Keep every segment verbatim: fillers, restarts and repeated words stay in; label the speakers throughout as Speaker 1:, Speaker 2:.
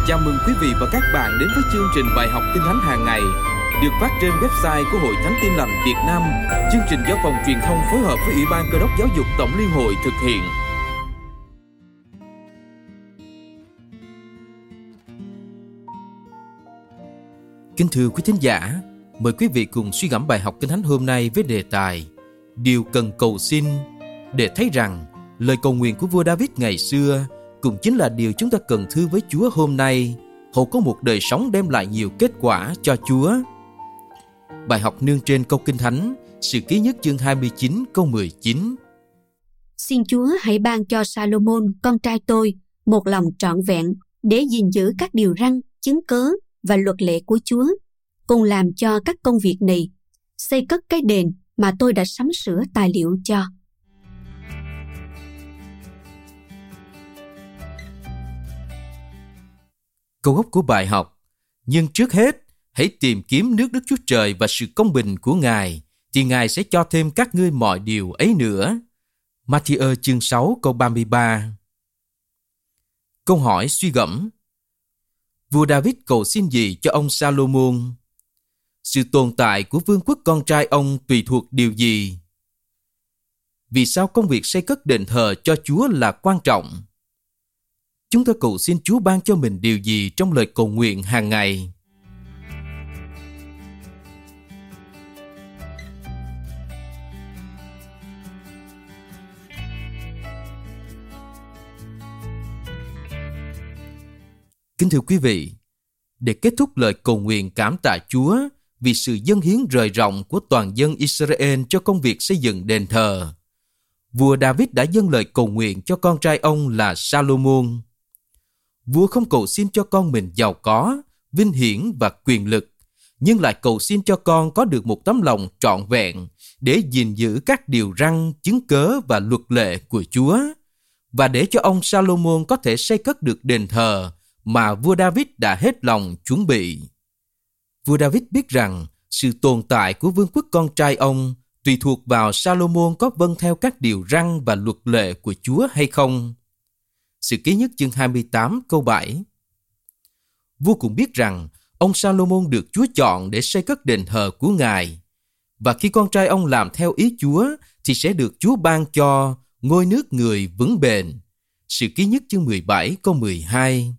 Speaker 1: Chào mừng quý vị và các bạn đến với chương trình bài học Kinh Thánh hàng ngày được phát trên website của Hội Thánh Tin Lành Việt Nam. Chương trình do Phòng Truyền thông phối hợp với Ủy ban Cơ đốc Giáo dục Tổng Liên hội thực hiện. Kính thưa quý thính giả, mời quý vị cùng suy gẫm bài học Kinh Thánh hôm nay với đề tài Điều cần cầu xin, để thấy rằng lời cầu nguyện của vua David ngày xưa cũng chính là điều chúng ta cần thưa với Chúa hôm nay, hầu có một đời sống đem lại nhiều kết quả cho Chúa. Bài học nương trên câu Kinh Thánh, Sử Ký Nhất chương hai mươi chín câu mười chín.
Speaker 2: Xin Chúa hãy ban cho Salomon con trai tôi một lòng trọn vẹn để gìn giữ các điều răn, chứng cớ và luật lệ của Chúa, cùng làm cho các công việc này, xây cất cái đền mà tôi đã sắm sửa tài liệu cho.
Speaker 1: Câu gốc của bài học: nhưng trước hết, hãy tìm kiếm nước Đức Chúa Trời và sự công bình của Ngài, thì Ngài sẽ cho thêm các ngươi mọi điều ấy nữa. Ma-thi-ơ chương sáu câu ba mươi ba. Câu hỏi suy gẫm: vua David cầu xin gì cho ông Salomon? Sự tồn tại của vương quốc con trai ông tùy thuộc điều gì? Vì sao công việc xây cất đền thờ cho Chúa là quan trọng? Chúng ta cầu xin Chúa ban cho mình điều gì trong lời cầu nguyện hàng ngày? Kính thưa quý vị, để kết thúc lời cầu nguyện cảm tạ Chúa vì sự dâng hiến rời rộng của toàn dân Israel cho công việc xây dựng đền thờ, vua David đã dâng lời cầu nguyện cho con trai ông là Salomon. Vua không cầu xin cho con mình giàu có, vinh hiển và quyền lực, nhưng lại cầu xin cho con có được một tấm lòng trọn vẹn để gìn giữ các điều răn, chứng cớ và luật lệ của Chúa, và để cho ông Salomon có thể xây cất được đền thờ mà vua David đã hết lòng chuẩn bị. Vua David biết rằng sự tồn tại của vương quốc con trai ông tùy thuộc vào Salomon có vâng theo các điều răn và luật lệ của Chúa hay không. Sử Ký Nhất chương hai mươi tám câu bảy. Vua cũng biết rằng ông Salomon được Chúa chọn để xây cất đền thờ của Ngài, và khi con trai ông làm theo ý Chúa thì sẽ được Chúa ban cho ngôi nước người vững bền. Sử Ký Nhất chương mười bảy câu mười hai.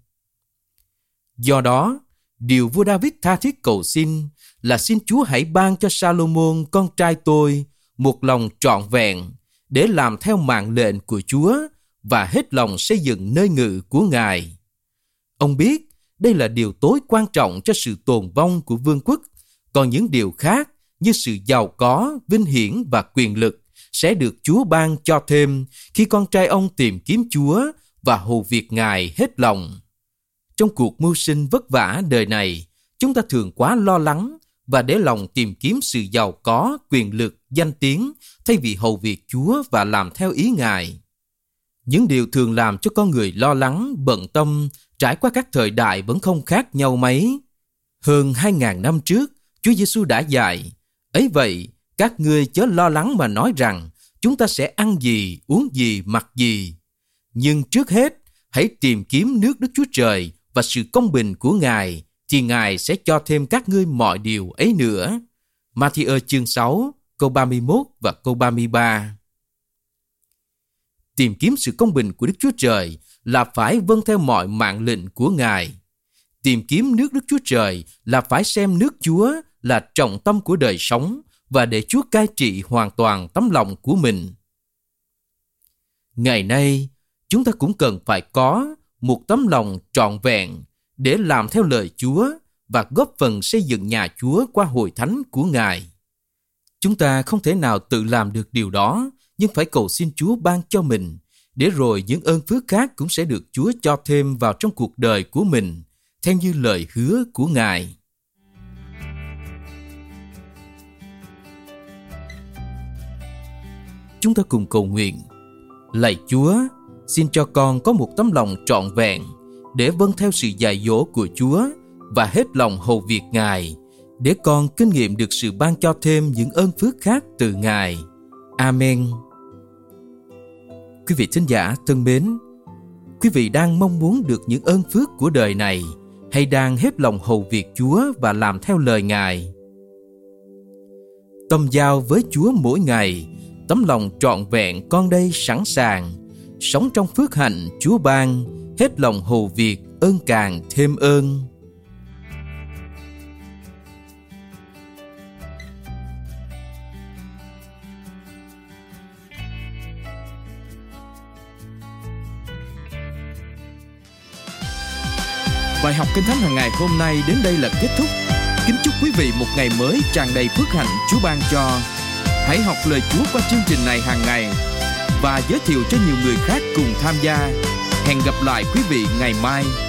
Speaker 1: Do đó, điều vua David tha thiết cầu xin là xin Chúa hãy ban cho Salomon con trai tôi một lòng trọn vẹn để làm theo mạng lệnh của Chúa và hết lòng xây dựng nơi ngự của Ngài. Ông biết đây là điều tối quan trọng cho sự tồn vong của vương quốc, còn những điều khác như sự giàu có, vinh hiển và quyền lực sẽ được Chúa ban cho thêm khi con trai ông tìm kiếm Chúa và hầu việc Ngài hết lòng. Trong cuộc mưu sinh vất vả đời này, chúng ta thường quá lo lắng và để lòng tìm kiếm sự giàu có, quyền lực, danh tiếng thay vì hầu việc Chúa và làm theo ý Ngài. Những điều thường làm cho con người lo lắng, bận tâm trải qua các thời đại vẫn không khác nhau mấy. Hơn hai ngàn năm trước, Chúa Giêsu đã dạy: ấy vậy, các ngươi chớ lo lắng mà nói rằng chúng ta sẽ ăn gì, uống gì, mặc gì. Nhưng trước hết, hãy tìm kiếm nước Đức Chúa Trời và sự công bình của Ngài, thì Ngài sẽ cho thêm các ngươi mọi điều ấy nữa. Ma-thi-ơ chương sáu, câu ba mươi mốt và câu ba mươi ba. Tìm kiếm sự công bình của Đức Chúa Trời là phải vâng theo mọi mạng lệnh của Ngài. Tìm kiếm nước Đức Chúa Trời là phải xem nước Chúa là trọng tâm của đời sống và để Chúa cai trị hoàn toàn tấm lòng của mình. Ngày nay, chúng ta cũng cần phải có một tấm lòng trọn vẹn để làm theo lời Chúa và góp phần xây dựng nhà Chúa qua hội thánh của Ngài. Chúng ta không thể nào tự làm được điều đó, nhưng phải cầu xin Chúa ban cho mình, để rồi những ơn phước khác cũng sẽ được Chúa cho thêm vào trong cuộc đời của mình, theo như lời hứa của Ngài. Chúng ta cùng cầu nguyện: lạy Chúa, xin cho con có một tấm lòng trọn vẹn để vâng theo sự dạy dỗ của Chúa và hết lòng hầu việc Ngài, để con kinh nghiệm được sự ban cho thêm những ơn phước khác từ Ngài. Amen. Quý vị thính giả thân mến, Quý vị đang mong muốn được những ơn phước của đời này, hay đang hết lòng hầu việc Chúa và làm theo lời Ngài? Tâm giao với Chúa mỗi ngày, tấm lòng trọn vẹn con đây sẵn sàng, sống trong phước hạnh Chúa ban, hết lòng hầu việc, ơn càng thêm ơn. Bài học Kinh Thánh hàng ngày hôm nay đến đây là kết thúc. Kính chúc quý vị một ngày mới tràn đầy phước hạnh Chúa ban cho. Hãy học lời Chúa qua chương trình này hàng ngày và giới thiệu cho nhiều người khác cùng tham gia. Hẹn gặp lại quý vị ngày mai.